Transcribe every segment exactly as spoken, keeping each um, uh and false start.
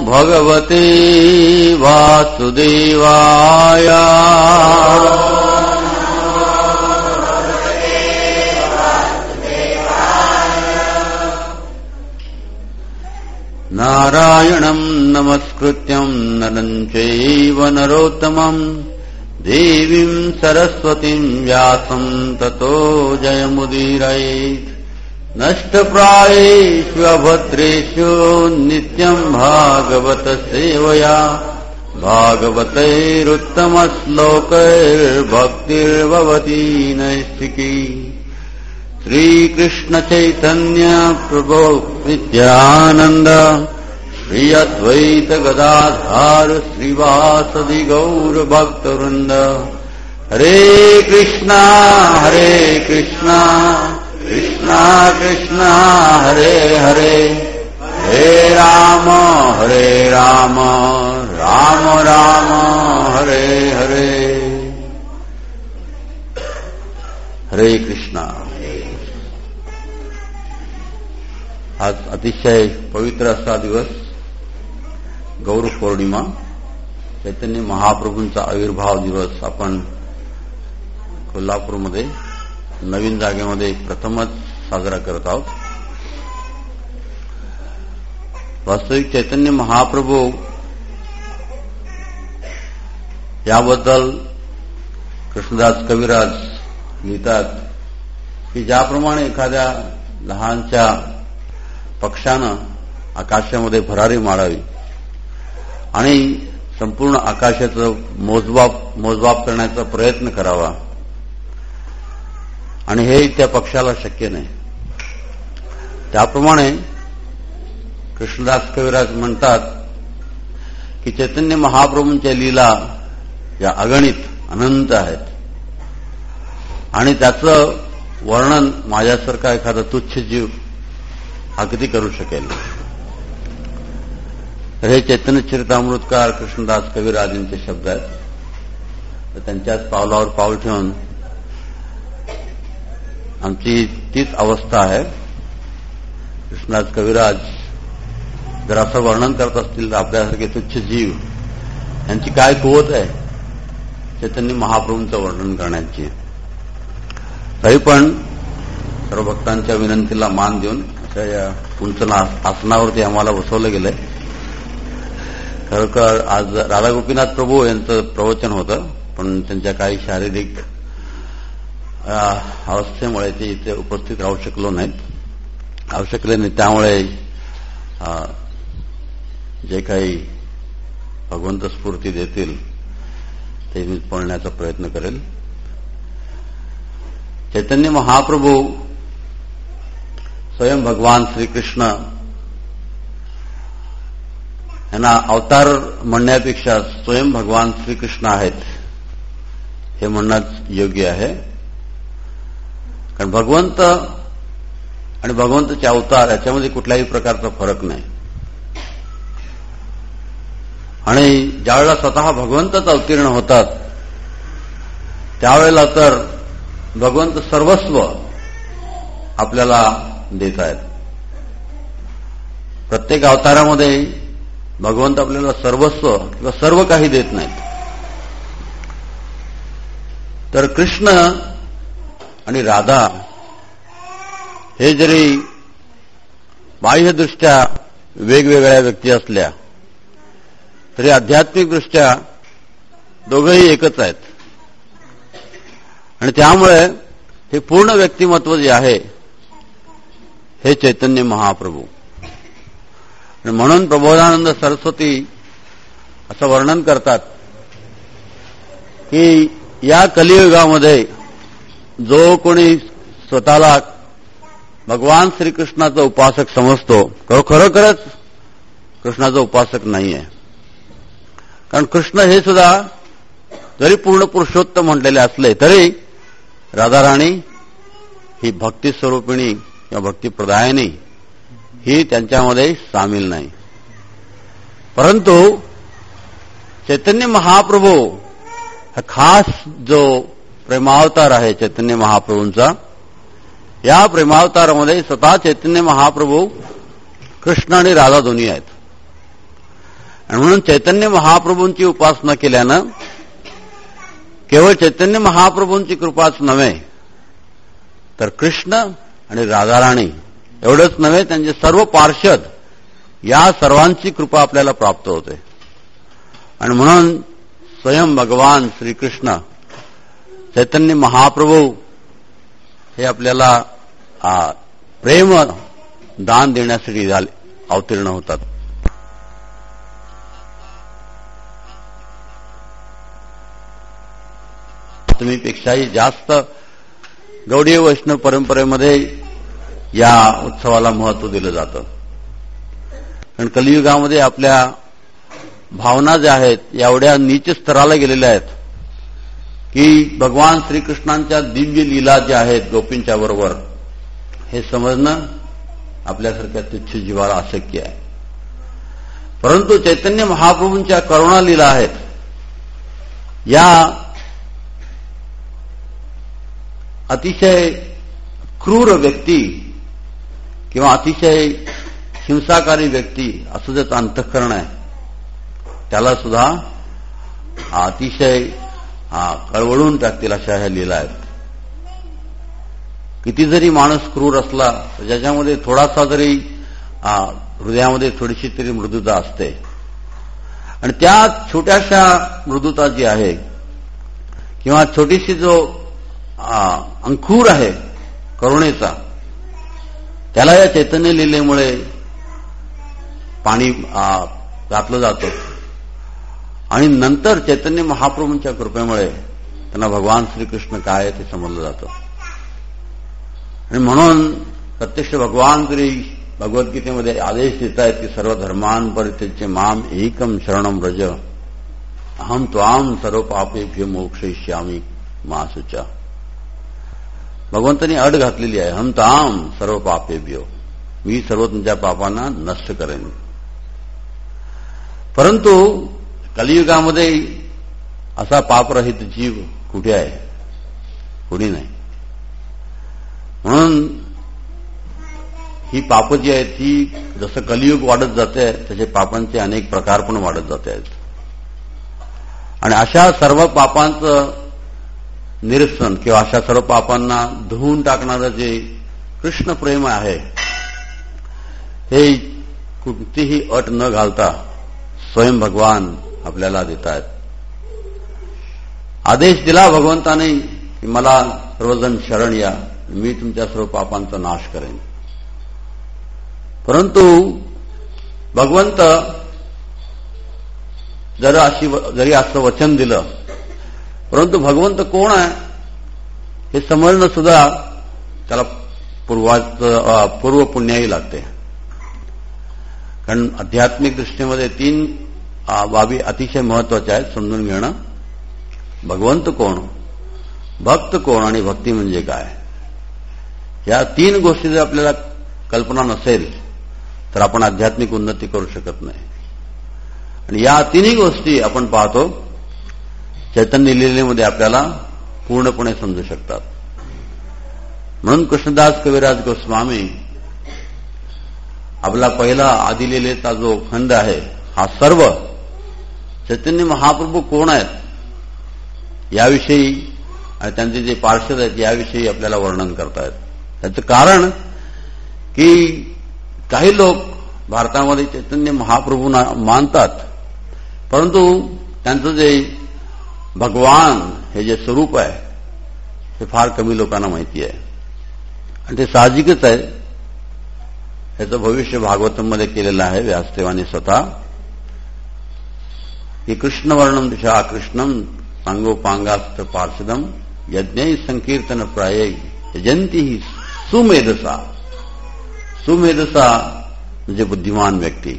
भगवते वासुदेवाय। नारायणं नमस्कृत्यं नरं चैव नरोत्तमं देवीं सरस्वतीं व्यासं ततो जयमुदीरयेत्। नष्टप्रायेषु अभद्रेषु नित्यं भागवत सेवया भागवतैरुत्तमश्लोकैर्भक्तिर्भवती नैष्ठिकी। श्रीकृष्ण चैतन्य प्रभो नित्यानंद श्री अद्वैत गदाधर श्रीवासदि गौर भक्तवृंद। हरे कृष्णा हरे कृष्णा कृष्णा कृष्णा हरे हरे, हरे राम हरे राम राम राम हरे हरे। हरे कृष्णा। आज अतिशय पवित्र असा दिवस गौर पौर्णिमा, चैतन्य महाप्रभूंचा आविर्भाव दिवस आपण कोल्हापूरमध्ये नवीन जागेमध्ये प्रथमच साजरा करत आहोत। वास्तविक चैतन्य महाप्रभू याबद्दल कृष्णदास कविराज लिहितात की ज्याप्रमाणे एखाद्या लहानच्या पक्षानं आकाशामध्ये भरारी मारावी आणि संपूर्ण आकाशाचं मोजमाप मोजमाप करण्याचा प्रयत्न करावा, आणि हे त्या पक्षाला शक्य नाही, त्याप्रमाणे कृष्णदास कविराज म्हणतात की चैतन्य महाप्रभूंच्या लीला या अगणित अनंत आहेत आणि त्याचं वर्णन माझ्यासारखा एखादा तुच्छ जीव हा किती करू शकेल। तर हे चैतन्य चरितामृतकार कृष्णदास कविराज यांचे शब्द आहेत। तर त्यांच्याच पावलावर पाऊल ठेवून आमची तीच अवस्था आहे। कृष्णदास कविराज जर असं वर्णन करत असतील तर आपल्यासारखे तुच्छ जीव यांची काय कुवत आहे चैतन्य महाप्रभूंचं वर्णन करण्याची। तरी पण सर्व भक्तांच्या विनंतीला मान देऊन अशा या उंच आसनावरती आम्हाला बसवलं गेलंय। खरोखर आज राधा गोपीनाथ प्रभू यांचं प्रवचन होतं, पण त्यांच्या काही शारीरिक अवस्थेमुळे ते इथे उपस्थित राहू शकलो नाहीत राहू शकले नाही त्यामुळे जे काही भगवंत स्फूर्ती देतील ते मी पळण्याचा प्रयत्न करेल। चैतन्य महाप्रभू स्वयं भगवान श्रीकृष्ण यांना अवतार म्हणण्यापेक्षा स्वयं भगवान श्रीकृष्ण आहेत हे म्हणणंच योग्य आहे, कारण भगवंत आणि भगवंताचे अवतार याच्यामध्ये कुठल्याही प्रकारचा फरक नाही। आणि ज्यावेळेला स्वतः भगवंतच अवतीर्ण होतात त्यावेळेला तर भगवंत सर्वस्व आपल्याला देत आहेत। प्रत्येक अवतारामध्ये भगवंत आपल्याला सर्वस्व किंवा सर्व काही देत नाहीत। तर कृष्ण आणि राधा हे जरी बाह्यदृष्ट्या वेगवेगळ्या व्यक्ती असल्या तरी आध्यात्मिकदृष्ट्या दोघंही एकच आहेत, आणि त्यामुळे हे पूर्ण व्यक्तिमत्व जे आहे हे चैतन्य महाप्रभू। आणि म्हणून प्रबोधानंद सरस्वती असं वर्णन करतात की या कलियुगामध्ये जो कोणी स्वतःला भगवान श्रीकृष्णाचा उपासक समजतो तो खरोखरच कृष्णाचा उपासक नाही आहे, कारण कृष्ण हे सुद्धा जरी पूर्ण पुरुषोत्तम म्हटलेले असले तरी राधाराणी ही भक्ती स्वरूपिणी किंवा भक्तिप्रदायिनी ही त्यांच्यामध्ये सामील नाही। परंतु चैतन्य महाप्रभू हा खास जो प्रेमावतार आहे चैतन्य महाप्रभूंचा, या प्रेमावतारामध्ये स्वतः चैतन्य महाप्रभू कृष्ण आणि राधा दोन्ही आहेत। आणि म्हणून चैतन्य महाप्रभूंची उपासना केल्यानं केवळ चैतन्य महाप्रभूंची कृपाच नव्हे तर कृष्ण आणि राधाराणी एवढंच नव्हे, त्यांचे सर्व पार्षद या सर्वांची कृपा आपल्याला प्राप्त होते. आणि म्हणून स्वयं भगवान श्रीकृष्ण चैतन्य महाप्रभू हे आपल्याला प्रेम दान देण्यासाठी अवतीर्ण होतात. तुम्हीपेक्षाही जास्त गौडीय वैष्णव परंपरेमध्ये या उत्सवाला महत्व दिलं जातं. कारण कलियुगामध्ये आपल्या भावना ज्या आहेत एवढ्या नीच स्तराला गेलेल्या आहेत की भगवान श्रीकृष्णांच्या दिव्य लीला ज्या आहेत गोपींच्या बरोबर हे समजणं आपल्यासारख्या तुच्छ जीवाला अशक्य आहे. परंतु चैतन्य महाप्रभूंच्या करुणा लीला आहेत या अतिशय क्रूर व्यक्ती किंवा अतिशय हिंसाकारी व्यक्ती असं ज्याचं अंतःकरण आहे त्याला सुद्धा अतिशय कळवळून टाकतील अशा ह्या लीला आहेत. किती जरी माणूस क्रूर असला तर ज्याच्यामध्ये थोडासा जरी हृदयामध्ये थोडीशी तरी मृदुता असते आणि त्या छोट्याशा मृदुता जी आहे किंवा छोटीशी जो अंकुर आहे करुणेचा त्याला या चैतन्य लीलेमुळे पाणी घातलं जातं आणि नंतर चैतन्य महाप्रभूंच्या कृपेमुळे त्यांना भगवान श्रीकृष्ण काय आहे ते समजलं जातं. आणि म्हणून प्रत्यक्ष भगवान तरी भगवद्गीतेमध्ये आदेश देत आहेत की सर्व धर्मान परित्यज्य माम एकम शरणम व्रज अहम त्वाम सर्व पापेभ्यो मोक्षयिष्यामि मा शुचा. भगवंतांनी अट घातलेली आहे, हम ताम सर्व पापेभ्यो, मी सर्व तुमच्या पापांना नष्ट करेन. परंतु कलियुगामध्ये असा पापरहित जीव कुठे आहे? कुणी नाही. म्हणून ही पाप जी आहेत ती जसं कलियुग वाढत जाते तसे पापांचे अनेक प्रकार पण वाढत जात आहेत. आणि अशा सर्व पापांचं निरसन किंवा अशा सर्व पापांना धुवून टाकणारं जे कृष्ण प्रेम आहे हे कोणतीही अट न घालता स्वयं भगवान आपल्याला देत आहेत. आदेश दिला भगवंताने की मला सर्वजण शरण या, मी तुमच्या सर्व पापांचा नाश करेन. परंतु भगवंत जर अशी जरी असं वचन दिलं परंतु भगवंत कोण आहे हे समजणं सुद्धा त्याला पूर्वात पूर्व पुण्याही लागते. कारण आध्यात्मिक दृष्टीमध्ये तीन बाबी अतिशय महत्वाच्या आहेत समजून घेणं. भगवंत कोण, भक्त कोण आणि भक्ती म्हणजे काय, या तीन गोष्टी जर आपल्याला कल्पना नसेल तर आपण आध्यात्मिक उन्नती करू शकत नाही. आणि या तिन्ही गोष्टी आपण पाहतो चैतन्य लीलेमध्ये आपल्याला पूर्णपणे समजू शकतात. म्हणून कृष्णदास कविराज गोस्वामी आपला पहिला आदिलीलेचा जो खंड आहे हा सर्व चैतन्य महाप्रभू कोण आहेत याविषयी आणि त्यांचे जे पार्षद आहेत याविषयी आपल्याला वर्णन करतायत. त्याचं कारण की काही लोक भारतामध्ये चैतन्य महाप्रभूंना मानतात परंतु त्यांचं जे भगवान हे जे स्वरूप आहे हे फार कमी लोकांना माहिती आहे. आणि ते साहजिकच आहे. ह्याचं भविष्य भागवतमध्ये केलेलं आहे व्यासदेवाने स्वतः की कृष्णवर्णम दिशा कृष्णम सांगोपांगास्त्र पार्षदम यज्ञ संकीर्तन प्राय यजंती ही सुमेधसा. सुमेधसा म्हणजे बुद्धिमान व्यक्ती.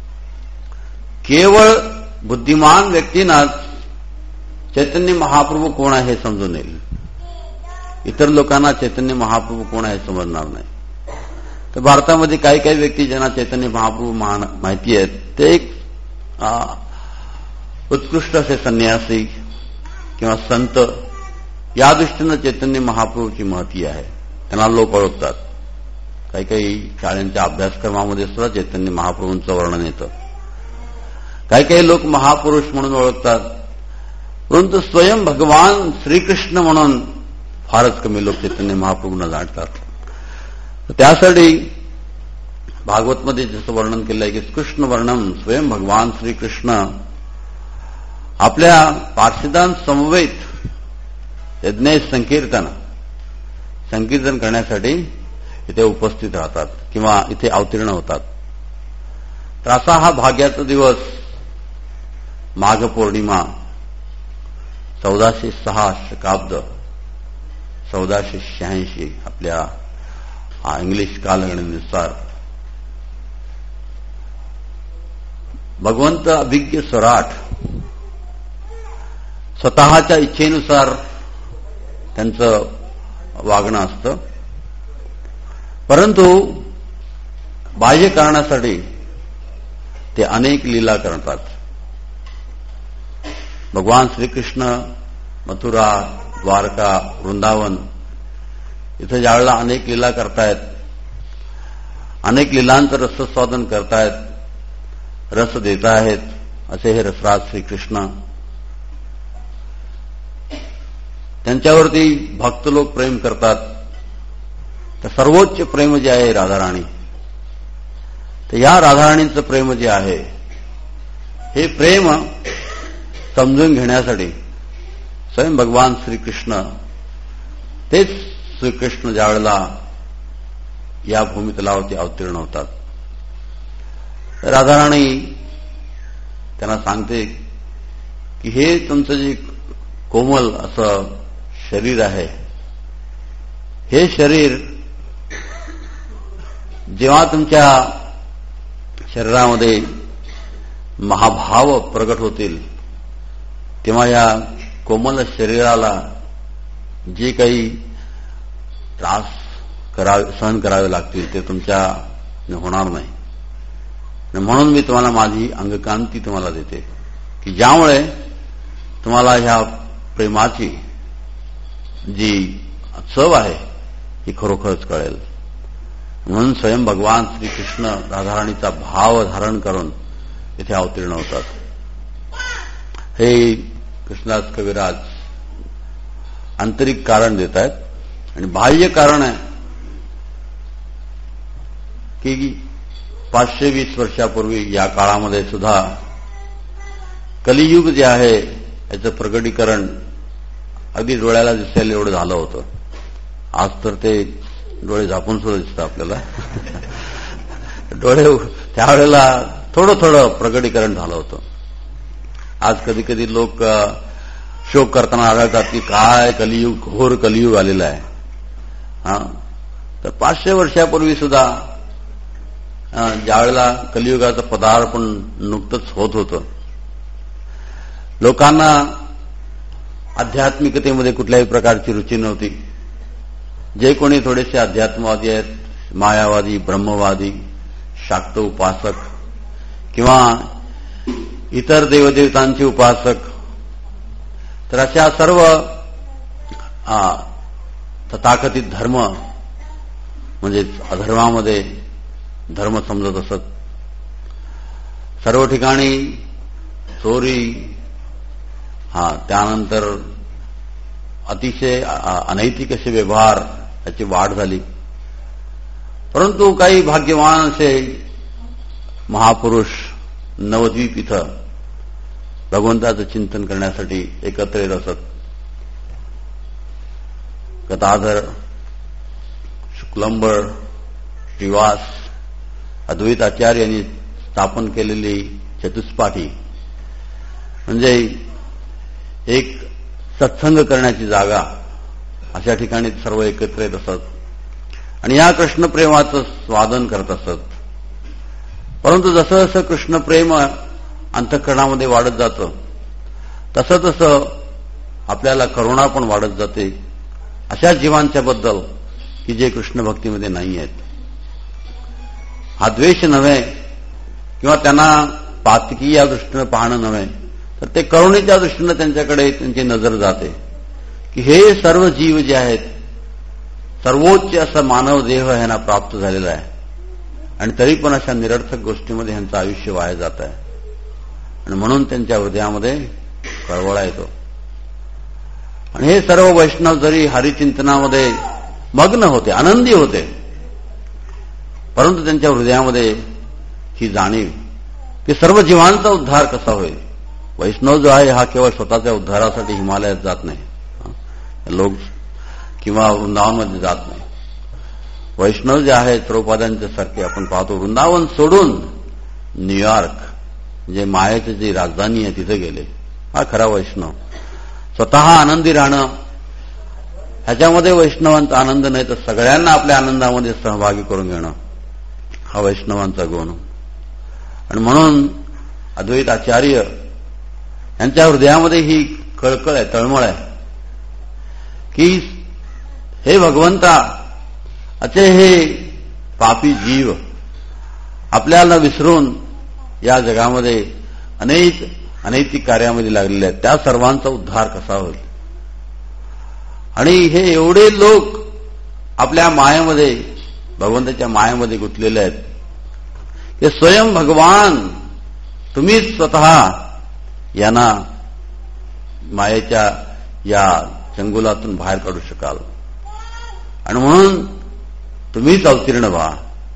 केवळ बुद्धिमान व्यक्तींनाच चैतन्य महाप्रभू कोण आहे हे समजून येईल. इतर लोकांना चैतन्य महाप्रभू कोण आहे समजणार नाही. तर भारतामध्ये काही काही व्यक्ती ज्यांना चैतन्य महाप्रभू माहिती आहेत ते एक उत्कृष्ट असे संन्यासी किंवा संत या दृष्टीनं चैतन्य महाप्रभूची महती आहे, त्यांना लोक ओळखतात. काही काही शाळांच्या अभ्यासक्रमामध्ये सुद्धा चैतन्य महाप्रभूंचं वर्णन येतं. काही काही लोक महापुरुष म्हणून ओळखतात, परंतु स्वयं भगवान श्रीकृष्ण म्हणून फारच कमी लोक चैतन्य महाप्रभूंना जाणतात. त्यासाठी भागवतमध्ये जसं वर्णन केलं आहे की कृष्ण वर्णम स्वयं भगवान श्रीकृष्ण आपल्या पार्षदांसमवेत यज्ञ संकीर्तन संकीर्तन करण्यासाठी इथे उपस्थित राहतात किंवा इथे अवतीर्ण होतात. तर असा हा भाग्याचा दिवस माघ पौर्णिमा चौदाशे सहा शकाब्द चौदाशे शहाऐंशी आपल्या इंग्लिश कालगणनेनुसार भगवंत अभिज्ञ स्वराट स्वतःच्या इच्छेनुसार त्यांचं वागणं असतं, परंतु बाह्य कारणासाठी ते अनेक लीला करतात. भगवान श्रीकृष्ण मथुरा, द्वारका, वृंदावन इथं ज्यावेळेला अनेक लीला करतायत, अनेक लीलांचं रसस्वादन करतायत, रस देत आहेत, असे हे रसराज श्रीकृष्ण. त्यांच्यावरती भक्त लोक प्रेम करतात. तर सर्वोच्च प्रेम जे आहे राधाराणी, तर या राधाराणींचं प्रेम जे आहे हे प्रेम समजून घेण्यासाठी स्वयं भगवान श्रीकृष्ण तेच श्रीकृष्ण ज्यावेळेला या भूमितलावरती अवतीर्ण होतात, राधाराणी त्यांना सांगते की हे तुमचं जे कोमल असं शरीर आहे, हे शरीर जेव्हा तुमच्या शरीरामध्ये महाभाव प्रगट होतील तेव्हा या कोमल शरीराला जे काही त्रास करावे सहन करावे लागतील ते तुमच्या होणार नाही. म्हणून मी तुम्हाला माझी अंगकांती तुम्हाला देते की ज्यामुळे तुम्हाला ह्या प्रेमाची जी चव आहे ही खरोखरच कळेल. म्हणून स्वयं भगवान श्रीकृष्ण राधाराणीचा भाव धारण करून इथे अवतीर्ण होतात. हे कृष्णदास कविराज आंतरिक कारण देत आहेत आणि बाह्य कारण आहे की पाचशे वीस वर्षापूर्वी या काळामध्ये सुद्धा कलियुग जे आहे याचं प्रगटीकरण अगदी डोळ्याला दिसायला एवढं झालं होतं. आज तर ते डोळे झापून सुद्धा दिसतं आपल्याला. डोळे त्यावेळेला थोडं थोडं प्रगटीकरण झालं होतं. आज कधी कधी लोक शोक करताना आढळतात की काय कलियुग, घोर कलियुग आलेला आहे. हा तर पाचशे वर्षापूर्वी सुद्धा ज्यावेळेला कलियुगाचं पदार्पण नुकतंच होत होतं, लोकांना आध्यात्मिकतेमध्ये कुठल्याही प्रकारची रुची नव्हती. जे कोणी थोडेसे अध्यात्मवादी आहेत, मायावादी, ब्रह्मवादी, शाक्त उपासक किंवा इतर देवदेवतांचे उपासक, तर अशा सर्व तथाकथित धर्म म्हणजे अधर्मामध्ये धर्म समजत असत. सर्व ठिकाणी चोरी, हा त्यानंतर अतिशय अनैतिक असे व्यवहार याची वाढ झाली. परंतु काही भाग्यवान असे महापुरुष नवद्वीप इथं भगवंताचं चिंतन करण्यासाठी एकत्र येत असत. गदाधर, शुक्लंबर, श्रीवास, अद्वैत आचार्य यांनी स्थापन केलेली चतुष्पाठी म्हणजे एक सत्संग करण्याची जागा, अशा ठिकाणी सर्व एकत्र येत असत आणि या कृष्णप्रेमाचं स्वादन करत असत. परंतु जसं जसं कृष्णप्रेम अंतःकरणामध्ये वाढत जातं तसं तसं आपल्याला करुणा पण वाढत जाते अशा जीवांच्या बद्दल की जे कृष्ण भक्तीमध्ये नाही आहेत. हा द्वेष नव्हे किंवा त्यांना पातकी या दृष्टीनं पाहणं नव्हे, तर ते करुणेच्या दृष्टीनं त्यांच्याकडे त्यांची नजर जाते की हे सर्व जीव जे आहेत, सर्वोच्च असा मानव देह ह्यांना प्राप्त झालेला आहे आणि तरी पण अशा निरर्थक गोष्टीमध्ये ह्यांचं आयुष्य वाया जात आहे. आणि म्हणून त्यांच्या हृदयामध्ये कळवळा येतो. आणि हे सर्व वैष्णव जरी हरिचिंतनामध्ये मग्न होते, आनंदी होते, परंतु त्यांच्या हृदयामध्ये ही जाणीव की सर्व जीवांचा उद्धार कसा होईल. वैष्णव जो आहे हा केवळ स्वतःच्या उद्धारासाठी हिमालयात जात नाही, लोक किंवा वृंदावनमध्ये जात नाही. वैष्णव जे आहे प्रभुपादांच्या सारखे आपण पाहतो वृंदावन सोडून न्यूयॉर्क जे मायेची जी राजधानी आहे तिथे गेले. हा खरा वैष्णव. स्वतः आनंदी राहणं ह्याच्यामध्ये वैष्णवांचा आनंद नाही तर सगळ्यांना आपल्या आनंदामध्ये सहभागी करून घेणं हा वैष्णवांचा गुण. आणि म्हणून अद्वैत आचार्य यांच्या हृदयामध्ये ही कळकळ आहे, तळमळ आहे की हे भगवंता, अचे हे पापी जीव आपल्याला विसरून या जगामध्ये अनेक अनैतिक कार्यामध्ये लागलेले आहेत, त्या सर्वांचा उद्धार कसा होईल. आणि हे एवढे लोक आपल्या मायेमध्ये, भगवंताच्या मायेमध्ये गुंतलेले आहेत की स्वयं भगवान तुम्हीच स्वतः यांना मायेच्या या चंगुलातून बाहेर काढू शकाल. आणि म्हणून तुम्हीच अवतीर्ण व्हा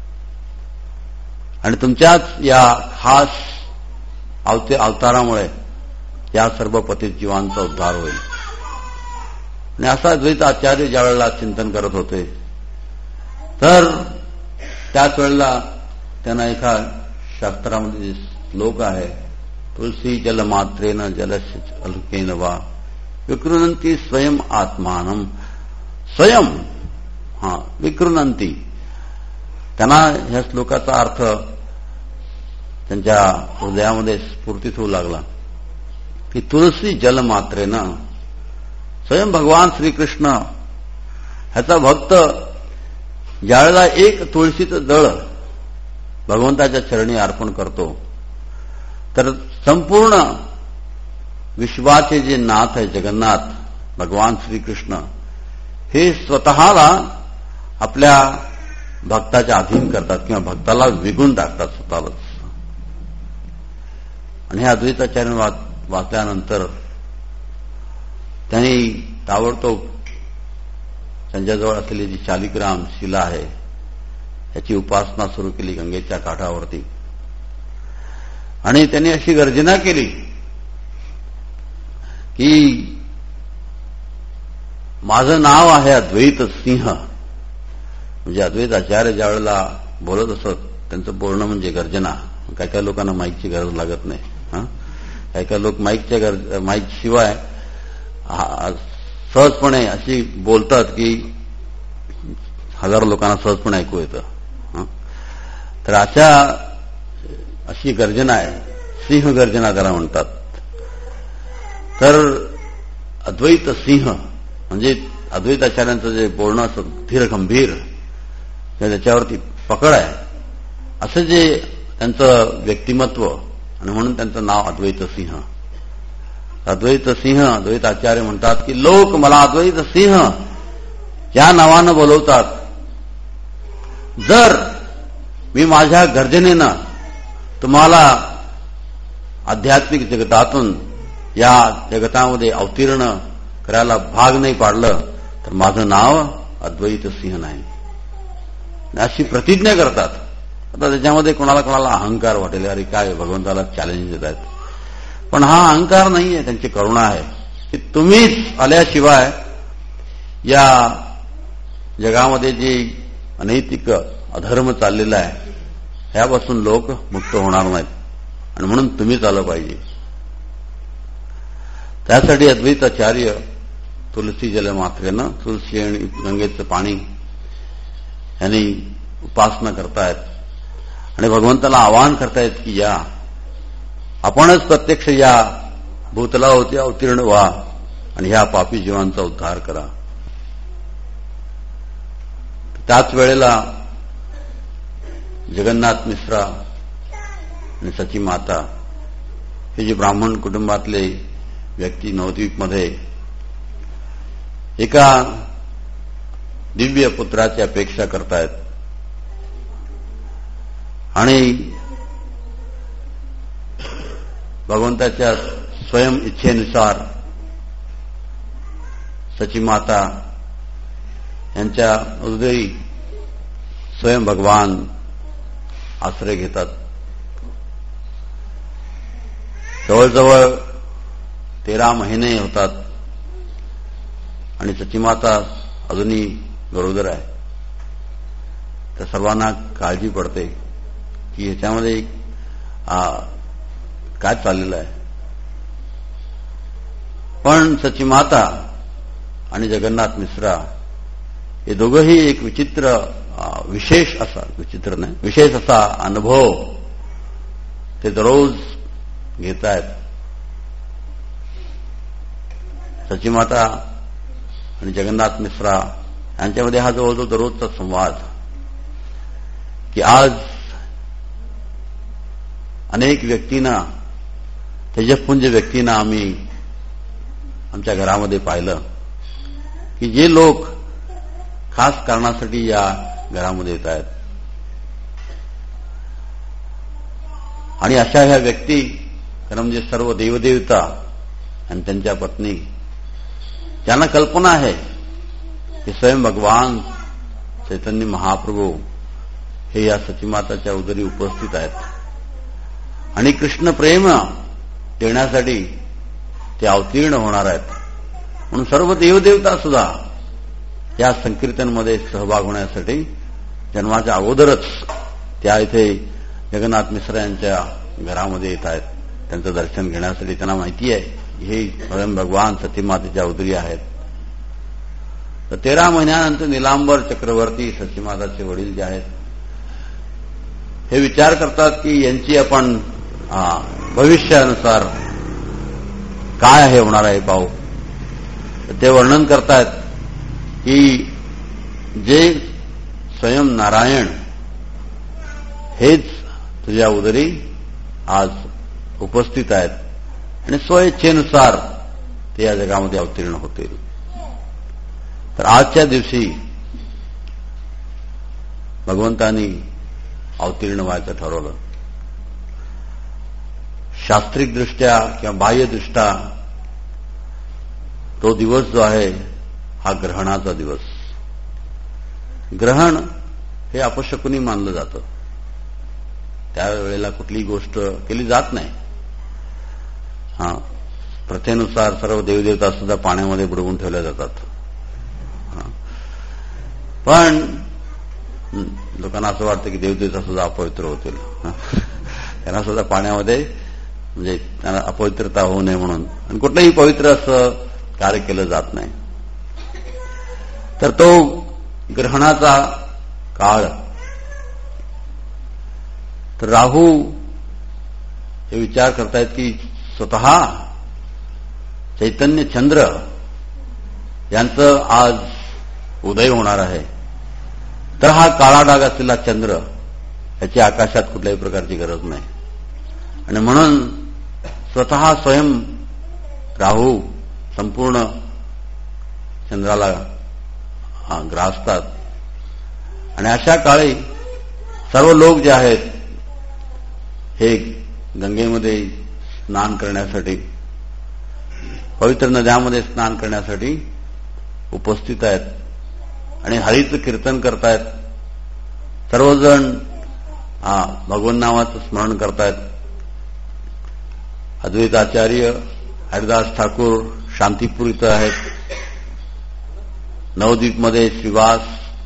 आणि तुमच्याच या खास अवतारामुळे या सर्व पतित जीवांचा उद्धार होईल. आणि असा द्वैत आचार्य ज्या वेळेला चिंतन करत होते तर त्याच वेळेला त्यांना एका शास्त्रामध्ये श्लोक आहे, तुलसी जलमात्रेन जलस्य अलकेन वा विकृणंती स्वयं आत्मानम. स्वयं हा विकृणंती, त्यांना ह्या श्लोकाचा अर्थ त्यांच्या हृदयामध्ये स्फुर्तीत होऊ लागला की तुलसी जलमात्रेनं स्वयं भगवान श्रीकृष्ण ह्याचा भक्त ज्यावेळेला एक तुळशीचं दळ भगवंताच्या चरणी अर्पण करतो तर संपूर्ण विश्वाचे जे नाथ आहे जगन्नाथ भगवान श्रीकृष्ण हे स्वतःला आपल्या भक्ताच्या अधीन करतात किंवा भक्ताला विगून टाकतात स्वतःलाच. आणि हे अद्वैताचार्य वाचल्यानंतर त्यांनी ताबडतोब त्यांच्याजवळ असलेली जी शालिग्राम शिला आहे याची उपासना सुरू केली गंगेच्या काठावरती. आणि त्यांनी अशी गर्जना केली की माझं नाव आहे अद्वैत सिंह. म्हणजे अद्वैत आचार्य ज्या वेळेला बोलत असत त्यांचं बोलणं म्हणजे गर्जना. काही काही लोकांना माईकची गरज लागत नाही. हा काही काही लोक माईकच्या गरज माईक शिवाय सहजपणे अशी बोलतात की हजारो लोकांना सहजपणे ऐकू येतं. तर अशा अशी गर्जना आहे, सिंह गर्जना त्याला म्हणतात. तर अद्वैत सिंह म्हणजे अद्वैताचार्यांचं जे बोलणं असं धीर गंभीर त्याच्यावरती पकड आहे असं जे त्यांचं व्यक्तिमत्व आणि म्हणून त्यांचं नाव अद्वैत सिंह. अद्वैत सिंह अद्वैत आचार्य म्हणतात की लोक मला अद्वैत सिंह या नावानं बोलवतात. जर मी माझ्या गर्जनेनं तुम्हाला आध्यात्मिक जगतातून या जगतामध्ये अवतीर्ण करायला भाग नाही पाडलं तर माझं नाव अद्वैत सिंह नाही अशी प्रतिज्ञा करतात. आता त्याच्यामध्ये कोणाला कोणाला अहंकार वाटेल, अरे काय भगवंताला चॅलेंज देत आहेत. पण हा अहंकार नाहीये, त्यांची करुणा आहे की तुम्हीच आल्याशिवाय या जगामध्ये जे अनैतिक अधर्म चाललेला आहे ह्यापासून लोक मुक्त होणार नाहीत आणि म्हणून तुम्हीच आलं पाहिजे. त्यासाठी अद्वैताचार्य तुलसी जलमात्रेनं तुलसी आणि गंगेचं पाणी यांनी उपासना करतायत आणि भगवंताला आवाहन करतायत की या आपणच प्रत्यक्ष या भूतलावरती अवतीर्ण व्हा आणि ह्या पापी जीवांचा उद्धार करा. त्याच वेळेला जगन्नाथ मिश्रा आणि सची माता हे जे ब्राह्मण कुटुंबातले व्यक्ती नवद्वीपमध्ये एका दिव्य पुत्राची अपेक्षा करतायत आणि भगवंताच्या स्वयं इच्छेनुसार सचीमाता यांच्या उदरी स्वयं भगवान आश्रय घेतात. जवळजवळ तेरा महिने होतात आणि सचीमाता अजूनही गरोदर आहे. तर सर्वांना काळजी पडते की ह्याच्यामध्ये काय चाललेलं आहे. पण सचीमाता आणि जगन्नाथ मिश्रा हे दोघंही एक विचित्र विशेष असा विचित्र नाही विशेष असा अनुभव ते दररोज घेत आहेत. सचीमाता आणि जगन्नाथ मिश्रा यांच्यामध्ये हा जवळजवळ दररोजचा संवाद की आज अनेक व्यक्तींना तेजपुंज व्यक्तींना आम्ही आमच्या घरामध्ये पाहिलं की जे लोक खास कारणासाठी या घरामध्ये येत आहेत आणि अशा ह्या व्यक्ती खरं म्हणजे सर्व देवदेवता आणि त्यांच्या पत्नी ज्यांना कल्पना आहे की स्वयं भगवान चैतन्य महाप्रभू हे या सचीमाताच्या उदरी उपस्थित आहेत आणि कृष्ण प्रेम देण्यासाठी ते अवतीर्ण होणार आहेत. म्हणून सर्व देवदेवता सुद्धा या संकीर्तनमध्ये सहभाग होण्यासाठी जन्माच्या अगोदरच त्या इथे जगन्नाथ मिश्रा यांच्या घरामध्ये येत आहेत. त्यांचं दर्शन घेण्यासाठी त्यांना माहिती आहे हे स्वयं भगवान सचीमातेच्या उदरी आहेत. तर तेरा महिन्यानंतर निलांबर चक्रवर्ती सचीमाताचे वडील जे आहेत हे विचार करतात की यांची आपण भविष्यानुसार काय आहे होणार आहे पाहू. ते वर्णन करतायत की जे स्वयं नारायण हेच तुझ्या उदरी आज उपस्थित आहेत आणि स्वइच्छेनुसार ते या जगामध्ये अवतीर्ण होतील. तर आजच्या दिवशी भगवंतांनी अवतीर्ण व्हायचं ठरवलं. शास्त्रिकदृष्ट्या किंवा बाह्यदृष्ट्या तो दिवस जो आहे हा ग्रहणाचा दिवस. ग्रहण हे अपशकुनी मानलं जातं. त्यावेळेला कुठलीही गोष्ट केली जात नाही. हा प्रथेनुसार सर्व देवदेवता सुद्धा पाण्यामध्ये बुडवून ठेवल्या जातात. पण लोकांना असं वाटतं की देवदेवता सुद्धा अपवित्र होतील. त्यांना सुद्धा पाण्यामध्ये म्हणजे त्यांना अपवित्रता होऊ नये म्हणून आणि कुठलंही पवित्र असं कार्य केलं जात नाही. तर तो ग्रहणाचा काळ. तर राहू हे विचार करतायत की स्वतः चैतन्य चंद्र यांचं आज उदय होणार आहे. तर हा काळा डाग असलेला चंद्र याची आकाशात कुठल्याही प्रकारची गरज नाही आणि म्हणून स्वतः स्वयं राहू संपूर्ण चंद्राला ग्रासतात आणि अशा काळी सर्व लोक जे आहेत हे गंगेमध्ये स्नान करण्यासाठी पवित्र नद्यामध्ये स्नान करण्यासाठी उपस्थित आहेत आणि हरीचं कीर्तन करतायत. सर्वजण भगवान नामाचं स्मरण करतायत. अद्वैत आचार्य हरिदास ठाकूर शांतीपूर इथं आहेत. नवद्वीपमध्ये श्रीवास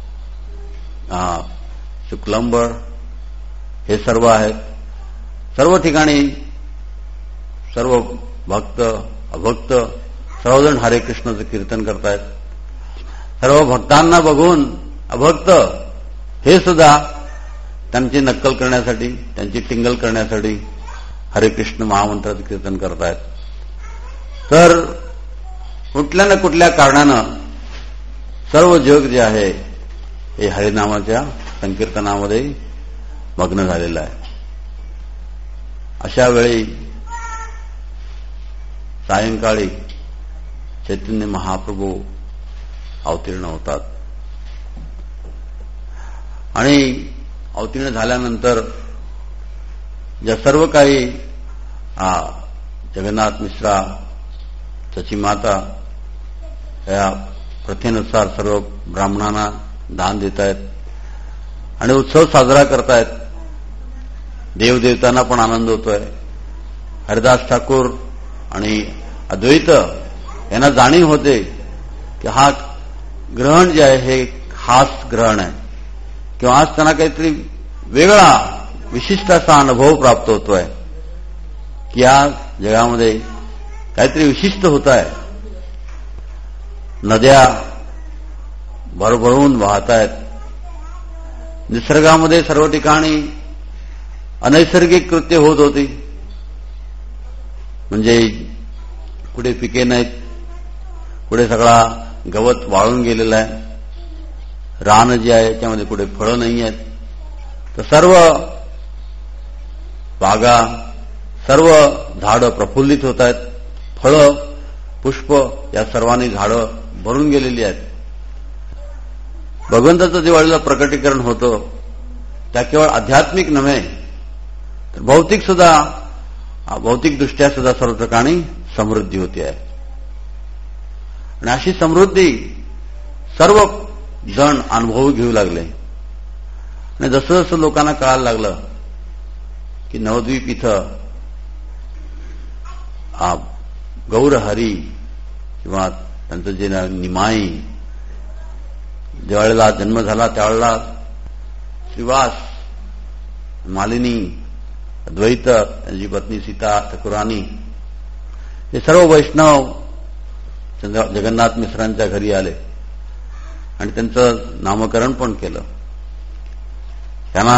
शुक्लंबर हे सर्व आहेत. सर्व ठिकाणी सर्व भक्त अभक्त सर्वजण हरे कृष्णाचं कीर्तन करतायत. सर्व भक्तांना बघून अभक्त हे सुद्धा त्यांची नक्कल करण्यासाठी त्यांची टिंगल करण्यासाठी हरे कृष्ण महामंत्राचं कीर्तन करतायत. तर कुठल्या ना कुठल्या कारणानं सर्व जग जे आहे हे हरिनामाच्या संकीर्तनामध्ये मग्न झालेलं आहे. अशा वेळी सायंकाळी चैतन्य महाप्रभू अवतीर्ण होतात आणि अवतीर्ण झाल्यानंतर ज्या सर्व काही जगन्नाथ मिश्रा त्याची माता या प्रथेनुसार सर्व ब्राह्मणांना दान देत आहेत आणि उत्सव साजरा करतायत. देवदेवतांना पण आनंद होतोय. हरिदास ठाकूर आणि अद्वैत यांना जाणीव होते की हा ग्रहण जे आहे हे खास ग्रहण आहे, किंवा आज त्यांना काहीतरी वेगळा विशिष्ट असा अनुभव प्राप्त होतोय की या जगामध्ये काहीतरी विशिष्ट होत आहे. नद्या भरभरून वाहत आहेत. निसर्गामध्ये सर्व ठिकाणी अनैसर्गिक कृत्य होत होती. म्हणजे कुठे पिके नाहीत, कुठे सगळा गवत वाळून गेलेला आहे, रान जे आहे त्यामध्ये कुठे फळं नाही आहेत, तर सर्व बागा सर्व झाडं प्रफुल्लित होत आहेत. फळं पुष्प या सर्वांनी झाडं भरून गेलेली आहेत. भगवंताचं दिवाळीला प्रकटीकरण होतं त्या केवळ आध्यात्मिक नव्हे तर भौतिक सुद्धा भौतिक दृष्ट्या सुद्धा सर्व ठिकाणी समृद्धी होती आहे. आणि अशी समृद्धी सर्व जण अनुभव घेऊ लागले. आणि जसं जसं लोकांना कळायला लागलं की नवद्वीप इथं गौरहरी किंवा त्यांचं जे निमाई ज्यावेळेला जन्म झाला त्यावेळेला श्रीवास, मालिनी, अद्वैत, त्यांची पत्नी सीता ठाकुरानी हे सर्व वैष्णव जगन्नाथ मिश्रांच्या घरी आले आणि त्यांचं नामकरण पण केलं. त्यांना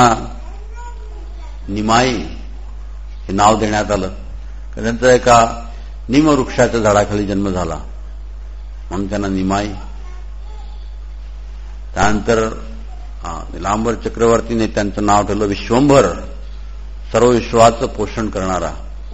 निमाई हे नाव देण्यात आलं. त्यांचा एका निमवृक्षाच्या झाडाखाली जन्म झाला म्हणून त्यांना निमाई. त्यानंतर निलांबर चक्रवर्तीने त्यांचं नाव ठेवलं विश्वंभर, सर्व विश्वाचं पोषण करणारा.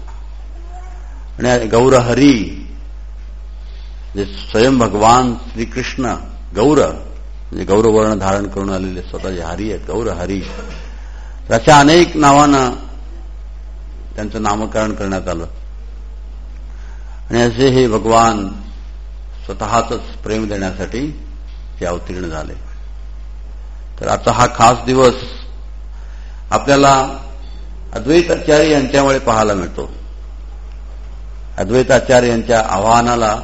आणि गौरहरी जे स्वयं भगवान श्रीकृष्ण गौर म्हणजे गौरवर्ण धारण करून आलेले स्वतःचे हरी आहेत, गौरहरी. अशा अनेक नावानं त्यांचं नामकरण करण्यात आलं. आणि असे हे भगवान स्वतःच प्रेम देण्यासाठी ते अवतीर्ण झाले. तर आता हा खास दिवस आपल्याला अद्वैताचार्य यांच्यामुळे पाहायला मिळतो. अद्वैताचार्य यांच्या आवाहनाला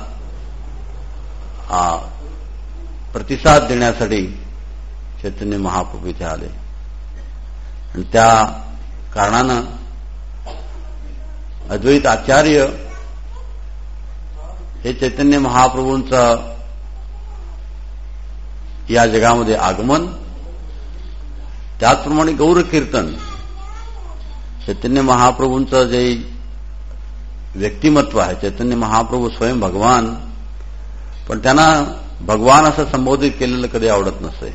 प्रतिसाद देण्यासाठी चैतन्य महाप्रभू इथे आले. आणि त्या कारणानं अद्वैत आचार्य हे चैतन्य महाप्रभूंचं या जगामध्ये आगमन, त्याचप्रमाणे गौर कीर्तन, चैतन्य महाप्रभूंचं जे व्यक्तिमत्व आहे, चैतन्य महाप्रभू स्वयं भगवान, पण त्यांना भगवान असं संबोधित केलेलं कधी आवडत नसे.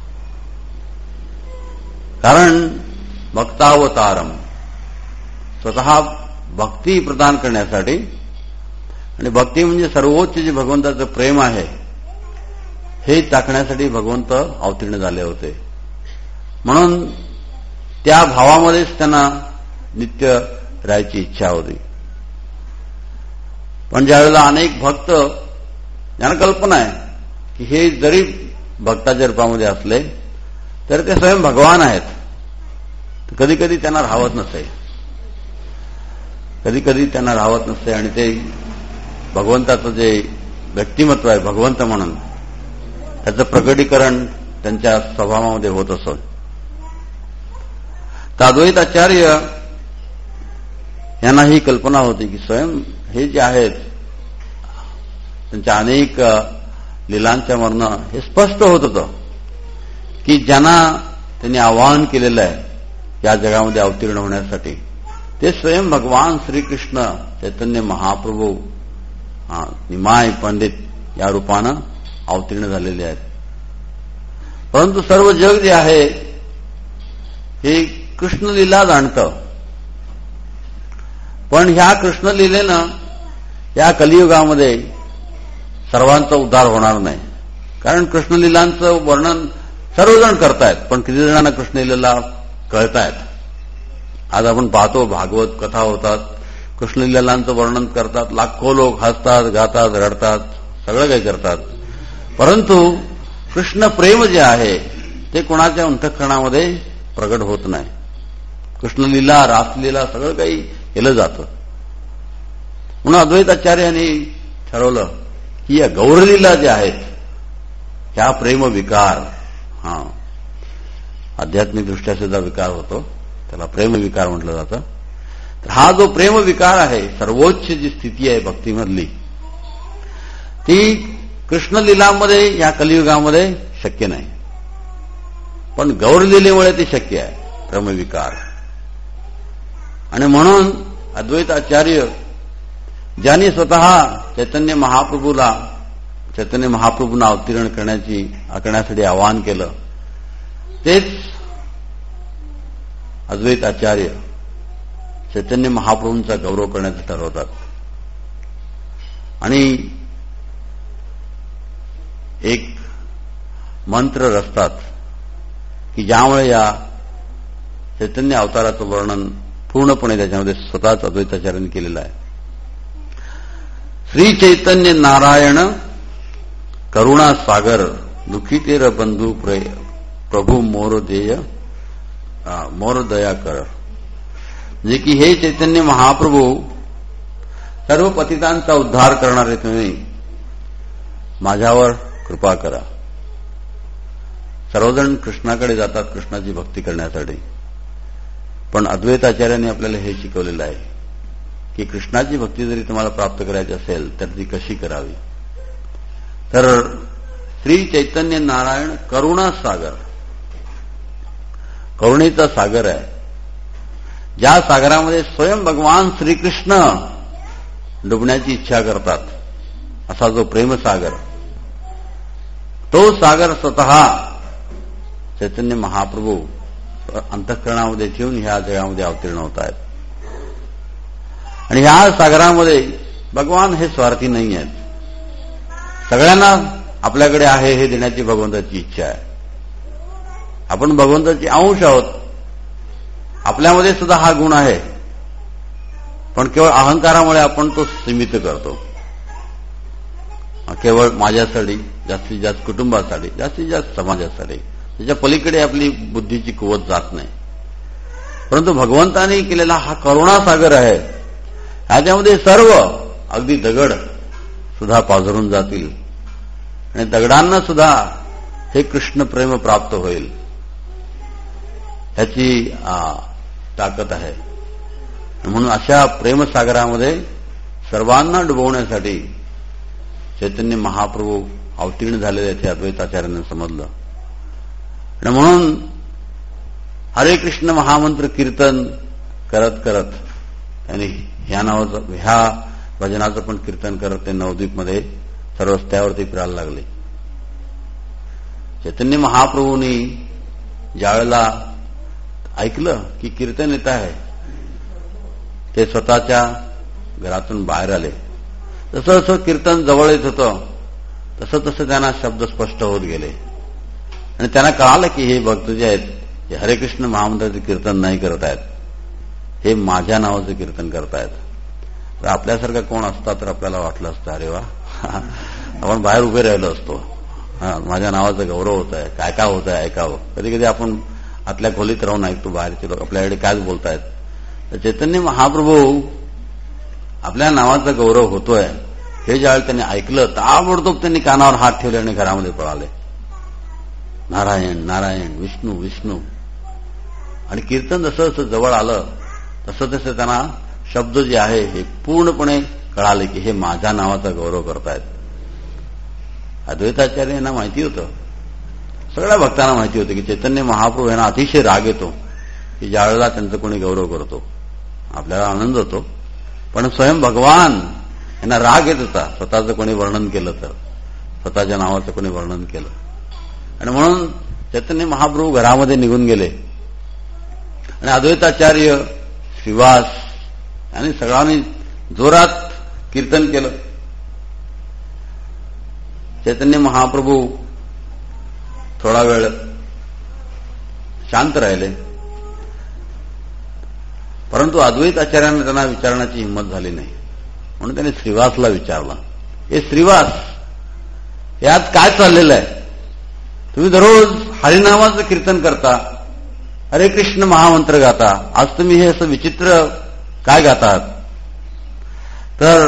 कारण भक्तावतारम, स्वतः भक्ती प्रदान करण्यासाठी, आणि भक्ती म्हणजे सर्वोच्च जे भगवंताचं प्रेम आहे हे टाकण्यासाठी भगवंत अवतीर्ण झाले होते. म्हणून त्या भावामध्येच त्यांना नित्य राहायची इच्छा होती. पण ज्यावेळेला अनेक भक्त यांना कल्पना आहे की हे जरी भक्ताच्या रूपामध्ये असले तर ते स्वयं भगवान आहेत, कधी कधी त्यांना राहवत नसे, कधी कधी त्यांना राहवत नसते. आणि ते भगवंताचं जे व्यक्तिमत्व आहे भगवंत म्हणून त्याचं प्रकटीकरण त्यांच्या स्वभावामध्ये होत असत. तर अद्वैताचार्य यांना ही कल्पना होती की स्वयं हे जे आहेत त्यांच्या अनेक लीलांच्या वर्णन हे स्पष्ट होत होतं की ज्यांना त्यांनी आवाहन केलेलं आहे या जगामध्ये अवतीर्ण होण्यासाठी ते स्वयं भगवान श्रीकृष्ण चैतन्य महाप्रभू निमाय पंडित या रूपानं अवतीर्ण झालेले आहेत. परंतु सर्व जग जे आहे हे कृष्णलीला जाणतं, पण ह्या कृष्णलीलेनं या कलियुगामध्ये सर्वांचा उद्धार होणार नाही. कारण कृष्णलीलांचं वर्णन सर्वजण करतायत, पण किती जणांना कृष्णलीला कळतायत. आज आपण पाहतो भागवत कथा होतात, कृष्णलीलांचं वर्णन करतात, लाखो लोक हसतात, गातात, रडतात, सगळं काही करतात. परंतु कृष्ण प्रेम जे आहे ते कोणाच्या अंतःकरणामध्ये प्रगट होत नाही. कृष्णलीला, रासलीला सगळं काही केलं जातं. म्हणून अद्वैताचार्यांनी ठरवलं की या गौरलीला ज्या आहेत ह्या प्रेम विकार, हा आध्यात्मिक दृष्ट्या सुद्धा विकार होतो, त्याला प्रेम विकार म्हटलं जातं. तर हा जो प्रेम विकार आहे, सर्वोच्च जी स्थिती आहे भक्तीमधली, ती कृष्णलीलामध्ये या कलियुगामध्ये शक्य नाही. पण गौरलीलेमुळे ती शक्य आहे, प्रेमविकार. आणि म्हणून अद्वैताचार्य ज्यांनी स्वतः चैतन्य महाप्रभूला चैतन्य महाप्रभूंना अवतीर्ण करण्याची करण्यासाठी आवाहन केलं, तेच अद्वैताचार्य चैतन्य महाप्रभूंचा गौरव करण्याचं ठरवतात. आणि एक मंत्र रचतात की ज्यामुळे या चैतन्य अवताराचं वर्णन पूर्णपणे त्याच्यामध्ये स्वतःच अद्वैताचार्यांनी केलेलं आहे. श्री चैतन्य नारायण करुणा सागर दुखितेर बंधू प्रभू मोर देय मोर दया कर. जे की हे चैतन्य महाप्रभू सर्व पतितांचा उद्धार करणारे तुम्ही माझ्यावर कृपा करा. सर्वजण कृष्णाकडे जातात कृष्णाची भक्ती करण्यासाठी, पण अद्वैताचार्यांनी आपल्याला हे शिकवलेलं आहे की कृष्णाची भक्ती जरी तुम्हाला प्राप्त करायची असेल तर ती कशी करावी. तर श्री चैतन्य नारायण करुणा सागर, करुणेचा सागर आहे, ज्या सागरामध्ये स्वयं भगवान श्रीकृष्ण डुबण्याची इच्छा करतात, असा जो प्रेमसागर, तो सागर स्वतः चैतन्य महाप्रभू अंतःकरणामध्ये ठेवून ह्या जगामध्ये अवतीर्ण होत आहेत. आणि ह्या सागरामध्ये भगवान हे स्वार्थी नाही आहेत. सगळ्यांना आपल्याकडे आहे हे देण्याची भगवंताची इच्छा आहे. आपण भगवंताची अंश आहोत, आपल्यामध्ये सुद्धा हा गुण आहे, पण केवळ अहंकारामुळे आपण तो सीमित करतो. केवळ माझ्यासाठी, जास्तीत जास्त कुटुंबासाठी, जास्तीत जास्त समाजासाठी, त्याच्या पलीकडे आपली बुद्धीची कुवत जात नाही. परंतु भगवंताने केलेला हा करुणासागर आहे, ह्याच्यामध्ये सर्व अगदी दगड सुद्धा पाझरून जातील आणि दगडांना सुद्धा हे कृष्ण प्रेम प्राप्त होईल, ह्याची ताकद आहे. म्हणून अशा प्रेमसागरामध्ये सर्वांना डुबवण्यासाठी चैतन्य महाप्रभू अवतीर्ण झालेले आहेत हे अद्वैताचार्यांना समजलं. आणि म्हणून हरे कृष्ण महामंत्र कीर्तन करत करत त्यांनी ह्या नावाचं ह्या भजनाचं पण कीर्तन करत ते नवद्वीपमध्ये सर्व रस्त्यावरती फिरायला लागले. चैतन्य महाप्रभूंनी ज्यावेळेला ऐकलं की कीर्तन येत आहे, ते स्वतःच्या घरातून बाहेर आले. जसं जसं कीर्तन जवळ येत होतं तसं तसं त्यांना शब्द स्पष्ट होत गेले आणि त्यांना कळालं की हे भक्त जे आहेत हे हरे कृष्ण महामंत्राचे कीर्तन नाही करत आहेत, हे माझ्या नावाचं कीर्तन करतायत. तर आपल्यासारखा कोण असता तर आपल्याला वाटलं असतं अरे वा, आपण बाहेर उभे राहिलो असतो, हा माझ्या नावाचा गौरव होत आहे, काय काय होत आहे ऐकावं. कधी कधी आपण आतल्या खोलीत राहून ऐकतो बाहेरचे लोक आपल्याकडे काय बोलतायत. तर चैतन्य महाप्रभू आपल्या नावाचा गौरव होतोय हे ज्यावेळी त्यांनी ऐकलं, ताबडतोब त्यांनी कानावर हात ठेवले आणि घरामध्ये पळाले. नारायण नारायण, विष्णू विष्णू. आणि कीर्तन जसं जसं जवळ आलं तसं तसं त्यांना शब्द जे आहे हे पूर्णपणे कळाले की हे माझ्या नावाचा गौरव करतायत. अद्वैताचार्य यांना माहिती होतं, सगळ्या भक्तांना माहिती होतं की चैतन्य महाप्रभू यांना अतिशय राग येतो की ज्यावेळेला त्यांचं कोणी गौरव करतो. आपल्याला आनंद होतो, पण स्वयं भगवान यांना राग येत होता स्वतःचं कोणी वर्णन केलं तर, स्वतःच्या नावाचं कोणी वर्णन केलं. आणि म्हणून चैतन्य महाप्रभू घरामध्ये निघून गेले आणि अद्वैताचार्य, श्रीवास यांनी सगळ्यांनी जोरात कीर्तन केलं. चैतन्य महाप्रभू थोडा वेळ शांत राहिले. परंतु अद्वैत आचार्यांना त्यांना विचारण्याची हिंमत झाली नाही, म्हणून त्यांनी श्रीवासला विचारला, हे श्रीवास, यात काय चाललेलं आहे? तुम्ही दररोज हरिनामाचं कीर्तन करता, हरे कृष्ण महामंत्र गाता, आज तुम्ही हे असं विचित्र काय गातात? तर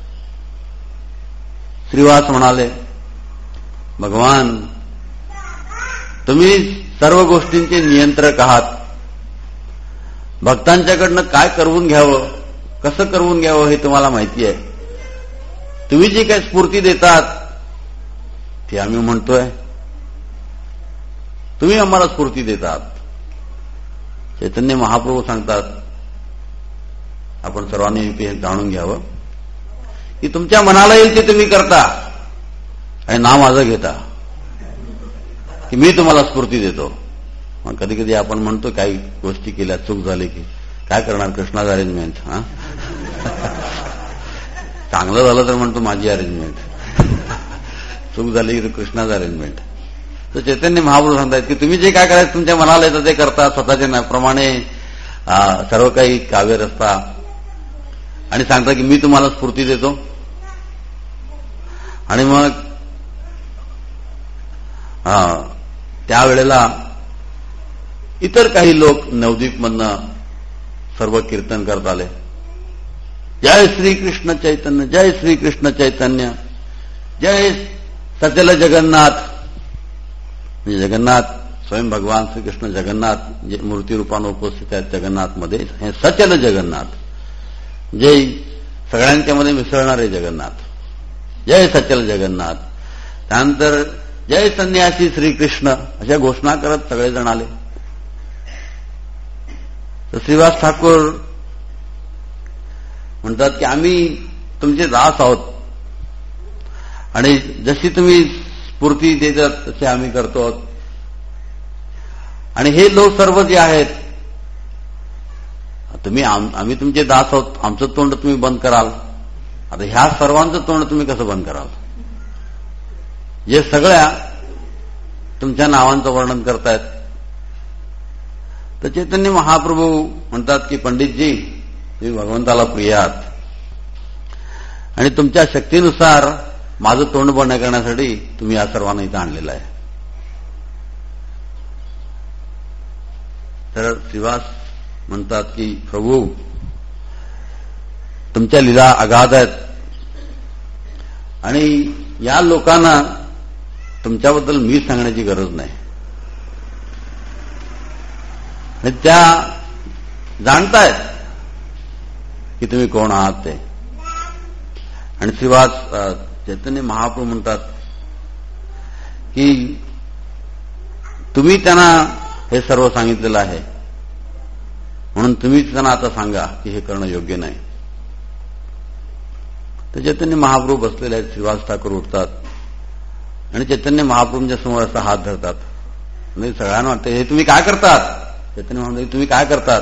श्रीवास म्हणाले, भगवान, तुम्ही सर्व गोष्टींचे नियंत्रक आहात. भक्तांच्याकडनं काय करवून घ्यावं, कसं करवून घ्यावं हे तुम्हाला माहिती आहे. तुम्ही जी काय स्फूर्ती देतात ती आम्ही म्हणतोय, तुम्ही आम्हाला स्फूर्ती देतात. चैतन्य महाप्रभू सांगतात, आपण सर्वांनी हे जाणून घ्यावं की तुमच्या मनाला येईल ते तुम्ही करता आणि नाव माझं घेता की मी तुम्हाला स्फूर्ती देतो. मग कधी कधी आपण म्हणतो काही गोष्टी केल्या, चूक झाली की काय करणार, कृष्णाचं अरेंजमेंट. हा चांगलं झालं तर म्हणतो माझी अरेंजमेंट, चूक झाली की कृष्णाचं अरेंजमेंट. तर चैतन्य महाप्रभू सांगतात की तुम्ही जे काय करायचं तुमच्या मनाला येतं ते करता, स्वतःच्या प्रमाणे सर्व काही काव्य रचता आणि सांगता की मी तुम्हाला स्फूर्ती देतो. आणि मग त्यावेळेला इतर काही लोक नवद्वीपमधनं सर्व कीर्तन करत आले, जय श्रीकृष्ण चैतन्य, जय श्रीकृष्ण चैतन्य, जय सचल जगन्नाथ. म्हणजे जगन्नाथ स्वयं भगवान श्रीकृष्ण जगन्नाथ जे मूर्ती रूपानं उपस्थित आहेत जगन्नाथ मध्ये, हे सचल जगन्नाथ, जे सगळ्यांच्या मध्ये मिसळणारे जगन्नाथ, जय सचल जगन्नाथ. त्यानंतर जय संन्यासी श्रीकृष्ण अशा घोषणा करत सगळेजण आले. तर श्रीवास ठाकूर म्हणतात की आम्ही तुमचे दास आहोत आणि जशी तुम्ही स्फूर्ती देतात तसे आम्ही करतो. आणि हे लोक सर्व जे आहेत, तुम्ही आम्ही तुमचे दास आहोत, आमचं तोंड तुम्ही बंद कराल, आता ह्या सर्वांचं तोंड तुम्ही कसं बंद कराल, जे सगळ्या तुमच्या नावांचं वर्णन करतायत. तर चैतन्य महाप्रभू म्हणतात की पंडितजी, तुम्ही भगवंताला प्रिय आहात आणि तुमच्या शक्तीनुसार माझं तोंड बंद करण्यासाठी तुम्ही या सर्वांना इथं आणलेलं आहे. तर श्रीवास म्हणतात की प्रभू, तुमच्या लीला अगाध आहेत आणि या लोकांना तुमच्याबद्दल मी सांगण्याची गरज नाही. त्या जाणतायत की तुम्ही कोण आहात ते. आणि श्रीवास चैतन्य महाप्रभू म्हणतात की तुम्ही त्यांना हे सर्व सांगितलेलं आहे, म्हणून तुम्ही त्यांना आता सांगा की हे करणं योग्य नाही. तर चैतन्य महाप्रभू बसलेले आहेत. श्रीवास ठाकूर उठतात आणि चैतन्य महाप्रभूंच्या समोर असा हात धरतात. म्हणजे सगळ्यांना वाटतं हे तुम्ही काय करतात. चैतन्य महाप्रभू तुम्ही काय करतात.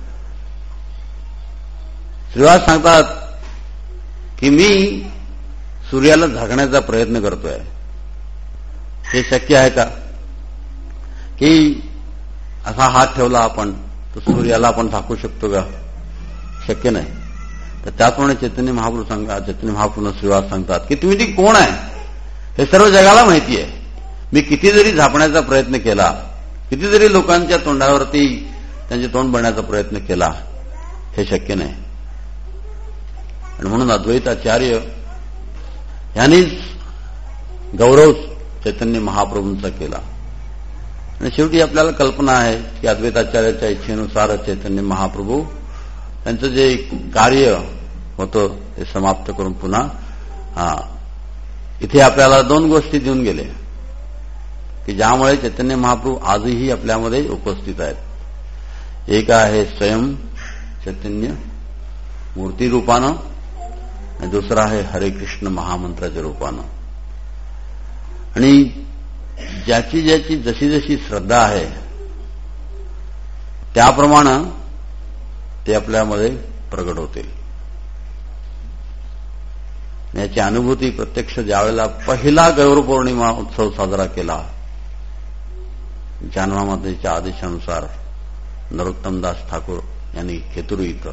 श्रीवास सांगतात की मी सूर्याला झाकण्याचा प्रयत्न करतोय. हे शक्य आहे का की असा हात ठेवला आपण तर सूर्याला आपण झाकू शकतो का. शक्य नाही. तर त्याचप्रमाणे चैतन्य महाप्रभू सांगा चैतन्य महाप्रभू श्रीवास सांगतात की तुम्ही ती कोण आहे हे सर्व जगाला माहिती आहे. मी किती जरी झाकण्याचा प्रयत्न केला, किती जरी लोकांच्या तोंडावरती त्यांचे तोंड बनण्याचा प्रयत्न केला, हे शक्य नाही. आणि म्हणून अद्वैताचार्य यांनीच गौरव चैतन्य महाप्रभूंचा केला. आणि शेवटी आपल्याला कल्पना आहे की अद्वैताचार्याच्या इच्छेनुसार चैतन्य महाप्रभू त्यांचं जे कार्य होतं ते समाप्त करून पुन्हा हा इथे आपल्याला दोन गोष्टी देऊन गेले की ज्यामुळे चैतन्य महाप्रभू आजही आपल्यामध्ये उपस्थित आहेत. एक आहे स्वयं चैतन्य मूर्ती रूपानं आणि दुसरा आहे हरे कृष्ण महामंत्राच्या रूपानं. आणि ज्याची ज्याची जशी जशी श्रद्धा आहे त्याप्रमाणे ते आपल्यामध्ये प्रगट होते. याची अनुभूती प्रत्यक्ष ज्यावेळेला पहिला गौरपौर्णिमा उत्सव साजरा केला जानवामातेच्या आदेशानुसार नरोत्तमदास ठाकूर यांनी खेतुरू इथं.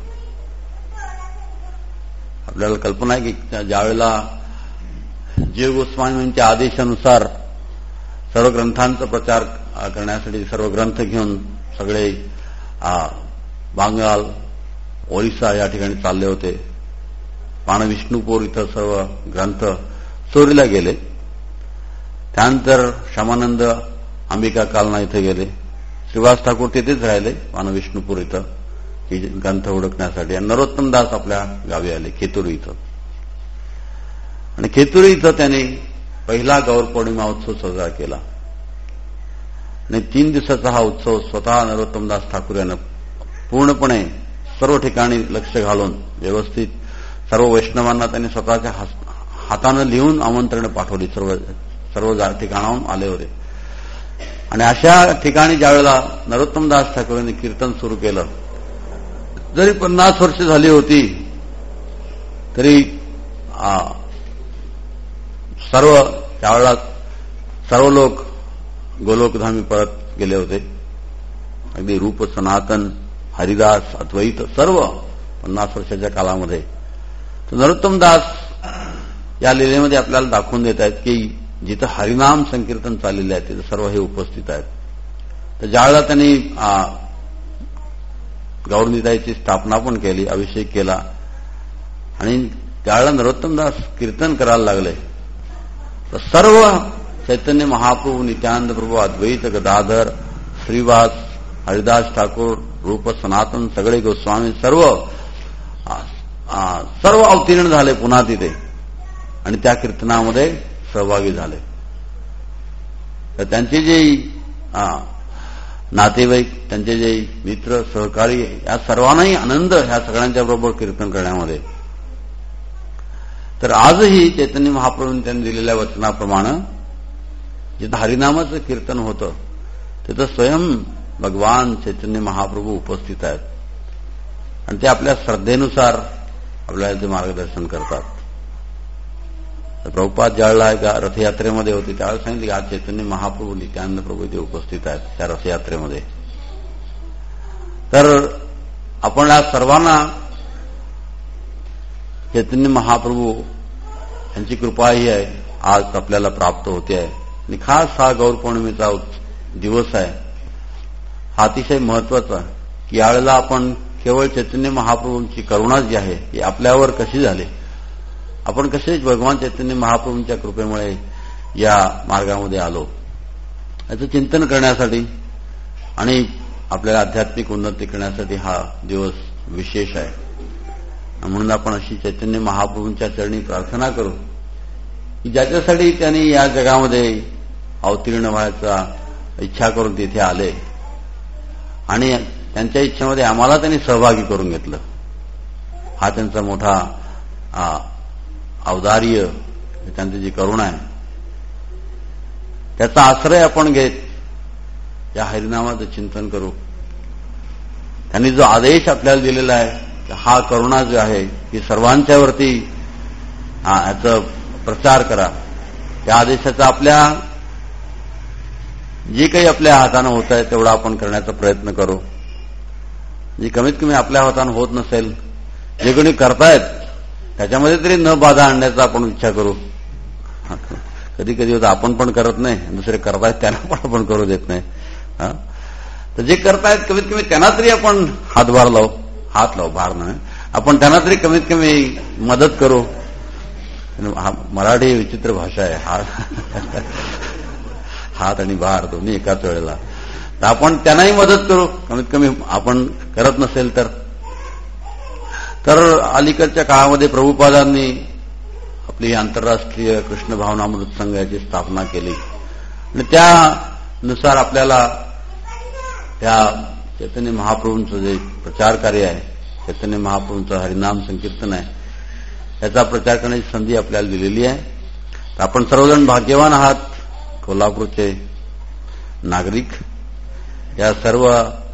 आपल्याला कल्पना आहे की ज्यावेळेला जीव गोस्वामींच्या आदेशानुसार सर्व ग्रंथांचा प्रचार करण्यासाठी सर्व ग्रंथ घेऊन सगळे बांगाल, ओरिसा या ठिकाणी चालले होते. पाणविष्णुपूर इथं सर्व ग्रंथ चोरीला गेले. त्यानंतर श्यामानंद अंबिका कालना इथे गेले. श्रीवास ठाकूर तिथेच राहिले पाणविष्णुपूर इथं की ग्रंथ ओळखण्यासाठी. आणि नरोत्तम दास आपल्या गावी आले खेतुरी इथं. आणि खेतुरी इथं त्यांनी पहिला गौर पौर्णिमा उत्सव साजरा केला. आणि तीन दिवसाचा हा उत्सव स्वतः नरोत्तम दास ठाकूर यांना पूर्णपणे सर्व ठिकाणी लक्ष घालून व्यवस्थित सर्व वैष्णवांना त्यांनी स्वतःच्या हातानं लिहून आमंत्रण पाठवली. सर्व सर्व ठिकाणाहून आले होते. आणि अशा ठिकाणी ज्यावेळेला नरोत्तम दास ठाकूर यांनी कीर्तन सुरू केलं, जरी पन्नास वर्ष झाली होती तरी सर्व त्यावेळेला सर्व लोक गोलोकधामी परत गेले होते. अगदी रूप, सनातन, हरिदास, अद्वैत सर्व पन्नास वर्षाच्या कालामध्ये. तर नरोत्तम दास या लीलेमध्ये आपल्याला दाखवून देत आहेत की जिथं हरिनाम संकीर्तन चाललेले आहे तिथं सर्व हे उपस्थित आहेत. तर ज्यावेळेला त्यांनी गौरनिताईची स्थापना पण केली, अभिषेक केला आणि त्यावेळेला नरोत्तम दास कीर्तन करायला लागले, तर सर्व चैतन्य महाप्रभू, नित्यानंद प्रभू, अद्वैत गदाधर, श्रीवास, हरिदास ठाकूर, रूप, सनातन सगळे गोस्वामी सर्व सर्व अवतीर्ण झाले पुन्हा तिथे आणि त्या कीर्तनामध्ये सहभागी झाले. तर त्यांचे जे नातेवाईक, त्यांचे जे मित्र, सहकारी या सर्वांनाही आनंद ह्या सगळ्यांच्या बरोबर कीर्तन करण्यामध्ये. तर आजही चैतन्य महाप्रभूंनी त्यांनी दिलेल्या वचनाप्रमाणे जिथं हरिनामाचं कीर्तन होतं तिथं स्वयं भगवान चैतन्य महाप्रभू उपस्थित आहेत आणि ते आपल्या श्रद्धेनुसार आपल्याला ते मार्गदर्शन करतात. प्रभुपाद ज्यावेळेला रथयात्रेमध्ये होते त्यावेळेला सांगितले की आज चैतन्य महाप्रभू, नित्यानंद प्रभू ते उपस्थित आहेत त्या रथयात्रेमध्ये. तर आपण या सर्वांना चैतन्य महाप्रभू यांची कृपा ही आहे आज आपल्याला प्राप्त होते आहे. आणि खास हा गौर पौर्णिमेचा दिवस आहे, हा अतिशय महत्वाचा की यावेळेला आपण केवळ चैतन्य महाप्रभूंची करुणा जी आहे ही आपल्यावर कशी झाली, आपण कसे भगवान चैतन्य महाप्रभूंच्या कृपेमुळे या मार्गामध्ये आलो याचं चिंतन करण्यासाठी आणि आपल्याला आध्यात्मिक उन्नती करण्यासाठी हा दिवस विशेष आहे. म्हणून आपण अशी चैतन्य महाप्रभूंच्या चरणी प्रार्थना करू की ज्याच्यासाठी त्यांनी या जगामध्ये अवतीर्ण व्हायचा इच्छा करून तिथे आले आणि त्यांच्या इच्छेमध्ये आम्हाला त्यांनी सहभागी करून घेतलं. हा त्यांचा मोठा औदार्य, त्यांची जी करुणा आहे त्याचा आश्रय आपण घेत या हरिनामाचं चिंतन करू. त्यांनी जो आदेश आपल्याला दिलेला आहे हा करुणा जो आहे की सर्वांच्यावरती याचा प्रचार करा, त्या आदेशाचा आपल्या जे काही आपल्या हातानं होत आहे तेवढा आपण करण्याचा प्रयत्न करू. जे कमीत कमी आपल्या हातानं होत नसेल, जे कोणी करतायत त्याच्यामध्ये तरी न बाधा आणण्याचा आपण इच्छा करू. कधी कधी होतं आपण पण करत नाही, दुसरे करतायत त्यांना पण आपण करू देत नाही. तर जे करतायत कमीत कमी त्यांना तरी आपण हातभार लावू, हात लावू, भार नाही, आपण त्यांना तरी कमीत कमी मदत करू. मराठी विचित्र भाषा आहे, हात हात आणि भार दोन्ही एकाच वेळेला. तर आपण त्यांनाही मदत करू कमीत कमी आपण करत नसेल तर. तर अलीकडच्या काळामध्ये प्रभुपादांनी आपली आंतरराष्ट्रीय कृष्ण भावनामृत संघ याची स्थापना केली आणि त्यानुसार आपल्याला त्या चैतन्य महाप्रभूंचं जे प्रचार कार्य आहे, चैतन्य महाप्रभूंचं हरिनाम संकीर्तन आहे, याचा प्रचार करण्याची संधी आपल्याला दिलेली आहे. तर आपण सर्वजण भाग्यवान आहात, कोल्हापूरचे नागरिक. या सर्व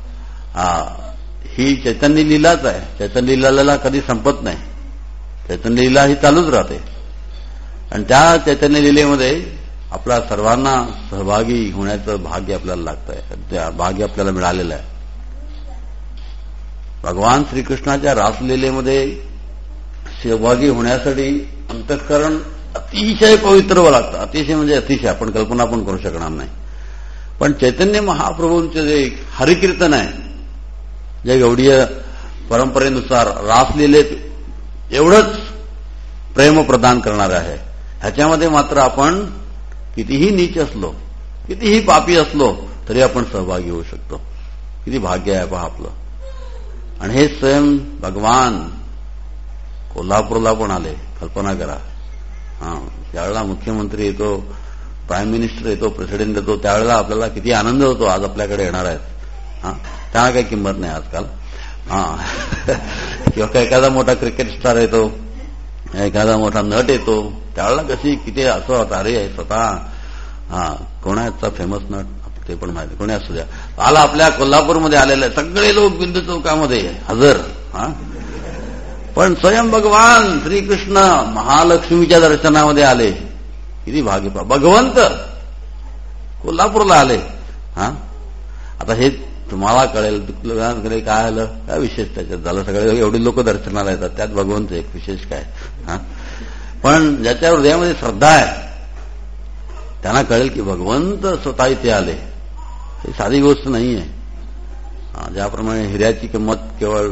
ही चैतन्य लीलाच आहे. चैतन्य लीलाला कधी संपत नाही, चैतन्य लीला ही चालूच राहते आणि त्या चैतन्य लीलेमध्ये आपल्या सर्वांना सहभागी होण्याचं भाग्य आपल्याला लागतंय, त्या भाग्य आपल्याला मिळालेलं आहे. भगवान श्रीकृष्णाच्या रासलीलेमध्ये सहभागी होण्यासाठी अंतःकरण अतिशय पवित्र व्हावं लागतं. अतिशय म्हणजे अतिशय आपण कल्पना पण करू शकणार नाही. पण चैतन्य महाप्रभूंचे जे हरिकीर्तन आहे, जे गौडीय परंपरेनुसार रासलीलेत एवढंच प्रेम प्रदान करणार आहे, ह्याच्यामध्ये मात्र आपण कितीही नीच असलो, कितीही पापी असलो तरी आपण सहभागी होऊ शकतो. किती भाग्य आहे पहा आपलं. आणि हे स्वयं भगवान कोल्हापूरला पण आले. कल्पना करा. हा, ज्यावेळेला मुख्यमंत्री येतो, प्राईम मिनिस्टर येतो, प्रेसिडेंट येतो, त्यावेळेला आपल्याला किती आनंद होतो. आज आपल्याकडे येणार आहेत. हा, त्यांना काही किंमत नाही आजकाल. हा किंवा एखादा मोठा क्रिकेट स्टार येतो, एखादा मोठा नट येतो, त्यावेळेला कशी किती असं होतं, अरे स्वतः हा कोणाचा फेमस नट ते पण माहिती, कोणी असू द्या, आला आपल्या कोल्हापूरमध्ये आलेले सगळे लोक बिंदू चौकामध्ये हजर. हा, पण स्वयं भगवान श्रीकृष्ण महालक्ष्मीच्या दर्शनामध्ये आले. किती भाग्य. भगवंत कोल्हापूरला आले. हा, आता हे तुम्हाला कळेल काय आलं, काय विशेष त्याच्यात झालं. सगळे एवढी लोक दर्शनाला येतात, त्यात भगवंत एक विशेष काय. हा, पण ज्याच्या हृदयामध्ये श्रद्धा आहे त्यांना कळेल की भगवंत स्वतः इथे आले. ही साधी गोष्ट नाही आहे. ज्याप्रमाणे हिऱ्याची किंमत केवळ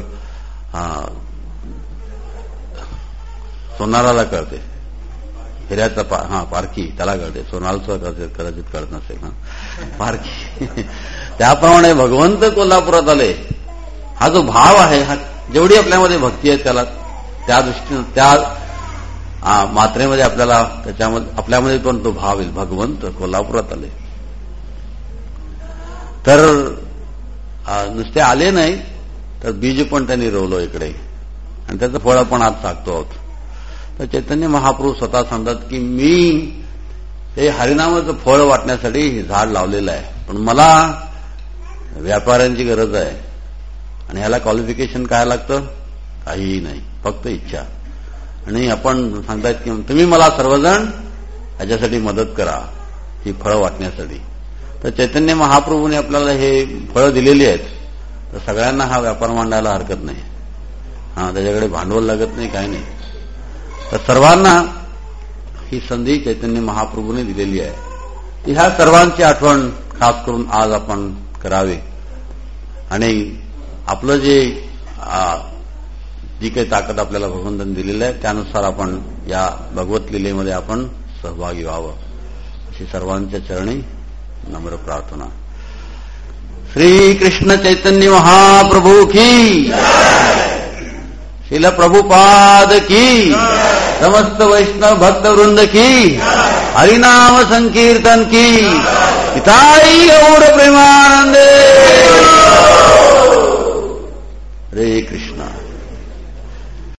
सोनाराला कळते, हिऱ्याचा पा, हा पारखी त्याला कळते, सोनारचं कदाचित कळत नसेल. हा, पारखी त्याप्रमाणे भगवंत कोल्हापुरात आले. हा जो भाव आहे, हा जेवढी आपल्यामध्ये भक्ती आहे त्याला त्या दृष्टीने त्या मात्रेमध्ये आपल्याला त्याच्यामध्ये आपल्यामध्ये पण तो भाव येईल. भगवंत कोल्हापुरात आले. तर नुसते आले नाही तर बीज पण त्यांनी रोवलं इकडे, आणि त्याचं फळ आपण आज सांगतो आहोत. तर चैतन्य महाप्रभू स्वतः सांगतात की मी हे हरिनामाचं फळ वाटण्यासाठी झाड लावलेलं आहे, पण मला व्यापाऱ्यांची गरज आहे. आणि ह्याला क्वालिफिकेशन काय लागतं? काहीही नाही, फक्त इच्छा. आणि आपण सांगतायत की तुम्ही मला सर्वजण ह्याच्यासाठी मदत करा, ही फळं वाटण्यासाठी. तर चैतन्य महाप्रभूने आपल्याला हे फळं दिलेली आहेत. तर सगळ्यांना हा व्यापार मांडायला हरकत नाही. हा, त्याच्याकडे भांडवल लागत नाही, काही नाही. तर सर्वांना ही संधी चैतन्य महाप्रभूने दिलेली आहे. ह्या सर्वांची आठवण खास करून आज आपण करावी. आणि आपलं जे जी काही ताकद आपल्याला भगवंतांनी दिलेली आहे त्यानुसार आपण या भगवत लीलेमध्ये आपण सहभागी व्हावं, अशी सर्वांच्या चरणी नम्र प्रार्थना. श्री कृष्ण चैतन्य महाप्रभू की, श्रील प्रभुपाद की, समस्त वैष्णव भक्त वृंद की, हरिनाम संकीर्तन की. पिताई गौर प्रेमानंदे.